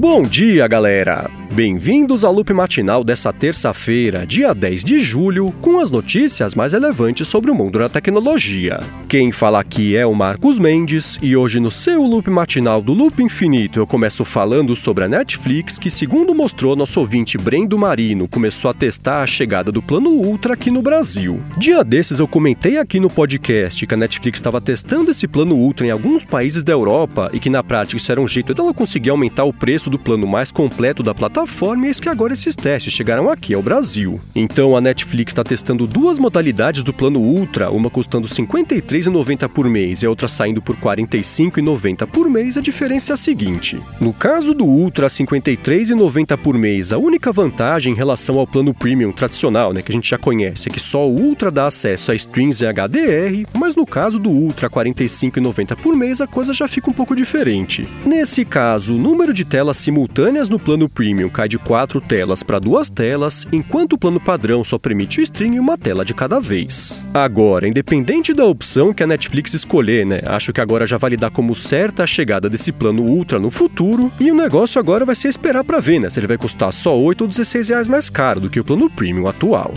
Bom dia, galera! Bem-vindos ao Loop Matinal dessa terça-feira, dia 10 de julho, com as notícias mais relevantes sobre o mundo da tecnologia. Quem fala aqui é o Marcos Mendes, e hoje no seu Loop Matinal do Loop Infinito eu começo falando sobre a Netflix, que segundo mostrou nosso ouvinte Brendo Marino, começou a testar a chegada do Plano Ultra aqui no Brasil. Dia desses eu comentei aqui no podcast que a Netflix estava testando esse Plano Ultra em alguns países da Europa e que na prática isso era um jeito dela conseguir aumentar o preço do plano mais completo da plataforma, e eis que agora esses testes chegaram aqui ao Brasil. Então a Netflix está testando duas modalidades do plano Ultra, uma custando R$ 53,90 por mês e a outra saindo por R$ 45,90 por mês. A diferença é a seguinte: no caso do Ultra, R$ 53,90 por mês, a única vantagem em relação ao plano Premium tradicional, que a gente já conhece, é que só o Ultra dá acesso a streams em HDR, mas no caso do Ultra, R$ 45,90 por mês, a coisa já fica um pouco diferente. Nesse caso, o número de telas simultâneas no plano Premium cai de 4 telas para 2 telas, enquanto o plano padrão só permite o stream em uma tela de cada vez. Agora, independente da opção que a Netflix escolher, acho que agora já vai dar como certa a chegada desse plano Ultra no futuro, e o negócio agora vai ser esperar para ver, se ele vai custar só R$ 8 ou R$16 mais caro do que o plano Premium atual.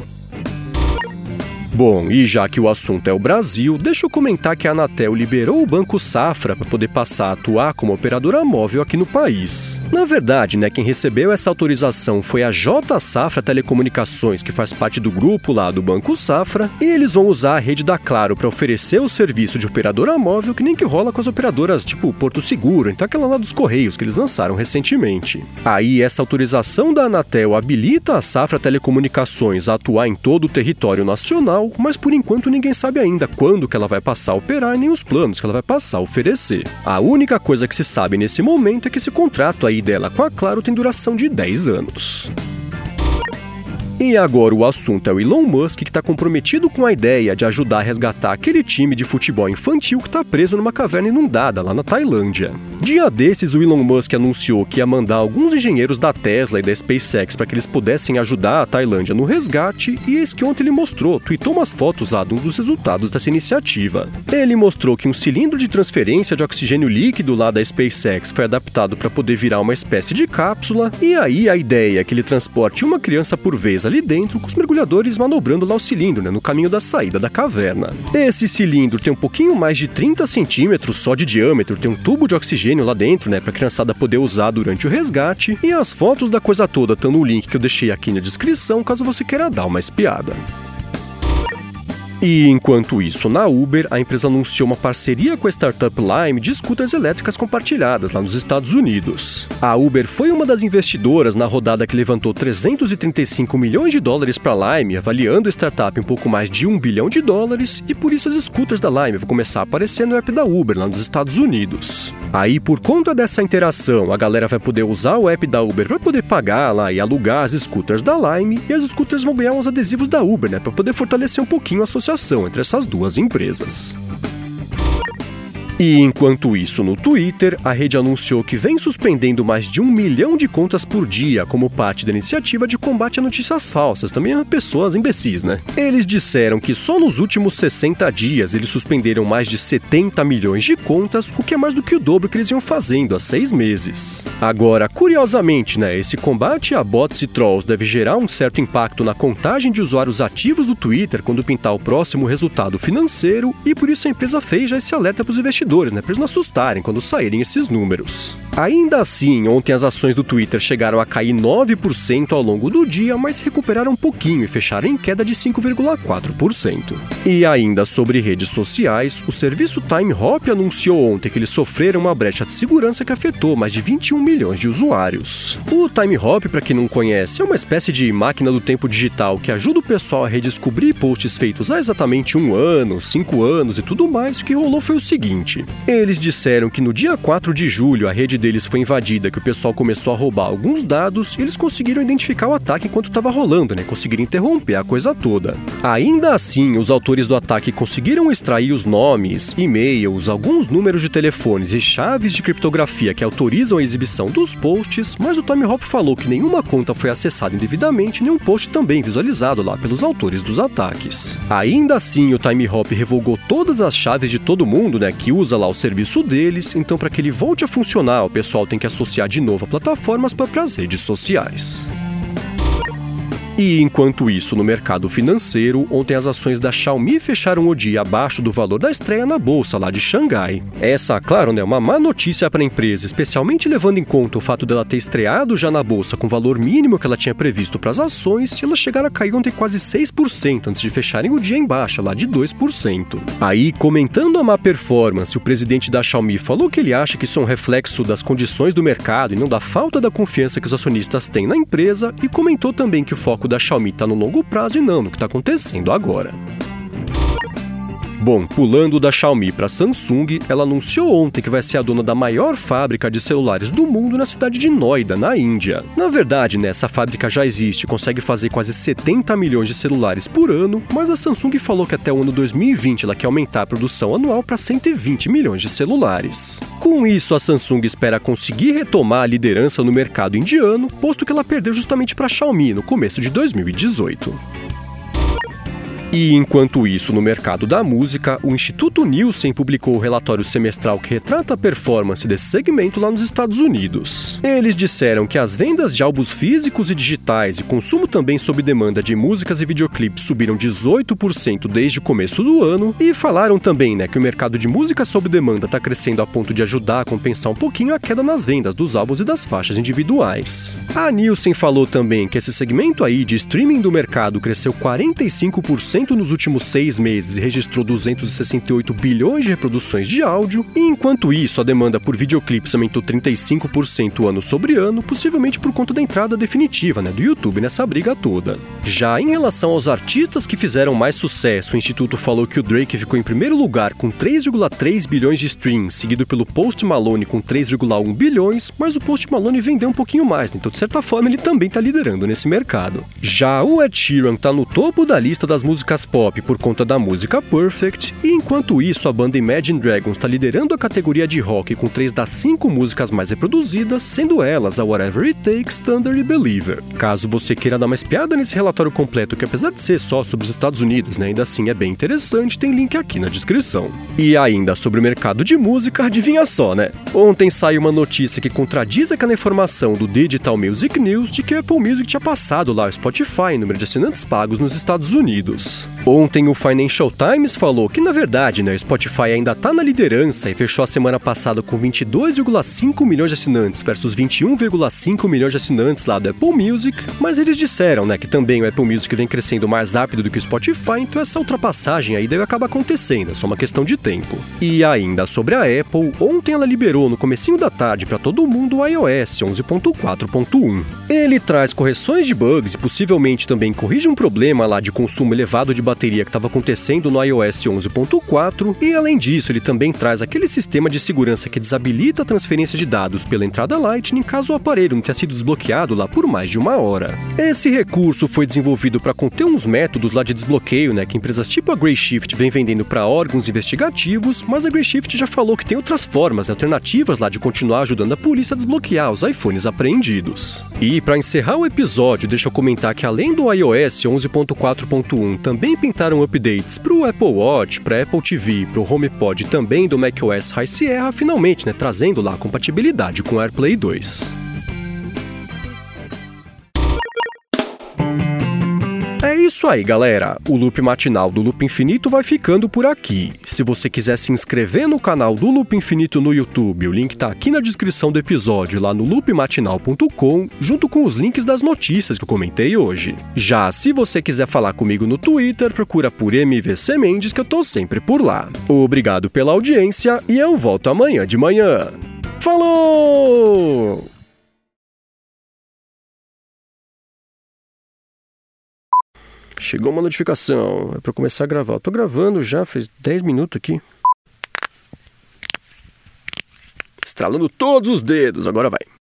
Bom, e já que o assunto é o Brasil, deixa eu comentar que a Anatel liberou o Banco Safra para poder passar a atuar como operadora móvel aqui no país. Na verdade, quem recebeu essa autorização foi a J Safra Telecomunicações, que faz parte do grupo lá do Banco Safra, e eles vão usar a rede da Claro para oferecer o serviço de operadora móvel, que nem que rola com as operadoras tipo Porto Seguro, então aquela lá dos Correios que eles lançaram recentemente. Aí essa autorização da Anatel habilita a Safra Telecomunicações a atuar em todo o território nacional, mas por enquanto ninguém sabe ainda quando que ela vai passar a operar e nem os planos que ela vai passar a oferecer. A única coisa que se sabe nesse momento é que esse contrato aí dela com a Claro tem duração de 10 anos. E agora o assunto é o Elon Musk, que está comprometido com a ideia de ajudar a resgatar aquele time de futebol infantil que está preso numa caverna inundada lá na Tailândia. Dia desses, o Elon Musk anunciou que ia mandar alguns engenheiros da Tesla e da SpaceX para que eles pudessem ajudar a Tailândia no resgate, e eis que ontem ele tweetou umas fotos de um dos resultados dessa iniciativa. Ele mostrou que um cilindro de transferência de oxigênio líquido lá da SpaceX foi adaptado para poder virar uma espécie de cápsula, e aí a ideia é que ele transporte uma criança por vez ali dentro, com os mergulhadores manobrando lá o cilindro, no caminho da saída da caverna. Esse cilindro tem um pouquinho mais de 30 centímetros só de diâmetro, tem um tubo de oxigênio lá dentro, para a criançada poder usar durante o resgate, e as fotos da coisa toda estão no link que eu deixei aqui na descrição, caso você queira dar uma espiada. E enquanto isso, na Uber, a empresa anunciou uma parceria com a startup Lime de scooters elétricas compartilhadas lá nos Estados Unidos. A Uber foi uma das investidoras na rodada que levantou $335 milhões para a Lime, avaliando a startup um pouco mais de $1 bilhão, e por isso as scooters da Lime vão começar a aparecer no app da Uber lá nos Estados Unidos. Aí, por conta dessa interação, a galera vai poder usar o app da Uber para poder pagar lá e alugar as scooters da Lime, e as scooters vão ganhar uns adesivos da Uber, para poder fortalecer um pouquinho a associação entre essas duas empresas. E enquanto isso, no Twitter, a rede anunciou que vem suspendendo mais de 1 milhão de contas por dia como parte da iniciativa de combate a notícias falsas, também a pessoas imbecis, Eles disseram que só nos últimos 60 dias eles suspenderam mais de 70 milhões de contas, o que é mais do que o dobro que eles iam fazendo há 6 meses. Agora, curiosamente, esse combate a bots e trolls deve gerar um certo impacto na contagem de usuários ativos do Twitter quando pintar o próximo resultado financeiro, e por isso a empresa fez já esse alerta para os investidores, para eles não assustarem quando saírem esses números. Ainda assim, ontem as ações do Twitter chegaram a cair 9% ao longo do dia, mas recuperaram um pouquinho e fecharam em queda de 5,4%. E ainda sobre redes sociais, o serviço Timehop anunciou ontem que eles sofreram uma brecha de segurança que afetou mais de 21 milhões de usuários. O Timehop, para quem não conhece, é uma espécie de máquina do tempo digital que ajuda o pessoal a redescobrir posts feitos há exatamente 1 ano, 5 anos e tudo mais. O que rolou foi o seguinte: eles disseram que no dia 4 de julho a rede deles foi invadida, que o pessoal começou a roubar alguns dados e eles conseguiram identificar o ataque enquanto estava rolando, conseguiram interromper a coisa toda. Ainda assim, os autores do ataque conseguiram extrair os nomes, e-mails, alguns números de telefones e chaves de criptografia que autorizam a exibição dos posts, mas o Timehop falou que nenhuma conta foi acessada indevidamente, nem um post também visualizado lá pelos autores dos ataques. Ainda assim, o Timehop revogou todas as chaves de todo mundo, que usa lá o serviço deles, então para que ele volte a funcionar, pessoal tem que associar de novo a plataformas para as redes sociais. E enquanto isso, no mercado financeiro, ontem as ações da Xiaomi fecharam o dia abaixo do valor da estreia na bolsa lá de Xangai. Essa, claro, é uma má notícia para a empresa, especialmente levando em conta o fato dela ter estreado já na bolsa com o valor mínimo que ela tinha previsto para as ações, e elas chegaram a cair ontem quase 6% antes de fecharem o dia em baixa, lá de 2%. Aí, comentando a má performance, o presidente da Xiaomi falou que ele acha que isso é um reflexo das condições do mercado e não da falta da confiança que os acionistas têm na empresa, e comentou também que o foco da Xiaomi está no longo prazo e não no que está acontecendo agora. Bom, pulando da Xiaomi para a Samsung, ela anunciou ontem que vai ser a dona da maior fábrica de celulares do mundo na cidade de Noida, na Índia. Na verdade, essa fábrica já existe e consegue fazer quase 70 milhões de celulares por ano, mas a Samsung falou que até o ano 2020 ela quer aumentar a produção anual para 120 milhões de celulares. Com isso, a Samsung espera conseguir retomar a liderança no mercado indiano, posto que ela perdeu justamente para a Xiaomi no começo de 2018. E enquanto isso, no mercado da música, o Instituto Nielsen publicou o relatório semestral que retrata a performance desse segmento lá nos Estados Unidos. Eles disseram que as vendas de álbuns físicos e digitais e consumo também sob demanda de músicas e videoclipes subiram 18% desde o começo do ano, e falaram também que o mercado de música sob demanda está crescendo a ponto de ajudar a compensar um pouquinho a queda nas vendas dos álbuns e das faixas individuais. A Nielsen falou também que esse segmento aí de streaming do mercado cresceu 45% nos últimos 6 meses e registrou 268 bilhões de reproduções de áudio, e enquanto isso a demanda por videoclipes aumentou 35% ano sobre ano, possivelmente por conta da entrada definitiva do YouTube nessa briga toda. Já em relação aos artistas que fizeram mais sucesso, o Instituto falou que o Drake ficou em primeiro lugar com 3,3 bilhões de streams, seguido pelo Post Malone com 3,1 bilhões, mas o Post Malone vendeu um pouquinho mais, então de certa forma ele também está liderando nesse mercado. Já o Ed Sheeran está no topo da lista das músicas pop por conta da música Perfect, e enquanto isso a banda Imagine Dragons está liderando a categoria de rock com 3 das 5 músicas mais reproduzidas, sendo elas a Whatever It Takes, Thunder e Believer. Caso você queira dar uma espiada nesse relatório completo, que apesar de ser só sobre os Estados Unidos, ainda assim é bem interessante, tem link aqui na descrição. E ainda sobre o mercado de música, adivinha só, Ontem saiu uma notícia que contradiz aquela informação do Digital Music News de que o Apple Music tinha passado lá o Spotify em número de assinantes pagos nos Estados Unidos. Ontem o Financial Times falou que, na verdade, o Spotify ainda está na liderança e fechou a semana passada com 22,5 milhões de assinantes versus 21,5 milhões de assinantes lá do Apple Music, mas eles disseram que também o Apple Music vem crescendo mais rápido do que o Spotify, então essa ultrapassagem aí deve acabar acontecendo, é só uma questão de tempo. E ainda sobre a Apple, ontem ela liberou no comecinho da tarde para todo mundo o iOS 11.4.1. Ele traz correções de bugs e possivelmente também corrige um problema lá de consumo elevado de bateria que estava acontecendo no iOS 11.4, e além disso ele também traz aquele sistema de segurança que desabilita a transferência de dados pela entrada Lightning caso o aparelho não tenha sido desbloqueado lá por mais de 1 hora. Esse recurso foi desenvolvido para conter uns métodos lá de desbloqueio, que empresas tipo a Grayshift vem vendendo para órgãos investigativos, mas a Grayshift já falou que tem outras formas alternativas lá de continuar ajudando a polícia a desbloquear os iPhones apreendidos. E para encerrar o episódio, deixa eu comentar que além do iOS 11.4.1, também pintaram updates para o Apple Watch, para Apple TV, para o HomePod e também do macOS High Sierra, finalmente, trazendo lá a compatibilidade com o AirPlay 2. É isso aí, galera. O Loop Matinal do Loop Infinito vai ficando por aqui. Se você quiser se inscrever no canal do Loop Infinito no YouTube, o link tá aqui na descrição do episódio, lá no loopmatinal.com, junto com os links das notícias que eu comentei hoje. Já se você quiser falar comigo no Twitter, procura por MVC Mendes, que eu tô sempre por lá. Obrigado pela audiência e eu volto amanhã de manhã. Falou! Chegou uma notificação, é pra começar a gravar. Eu tô gravando já, faz 10 minutos aqui. Estralando todos os dedos, agora vai.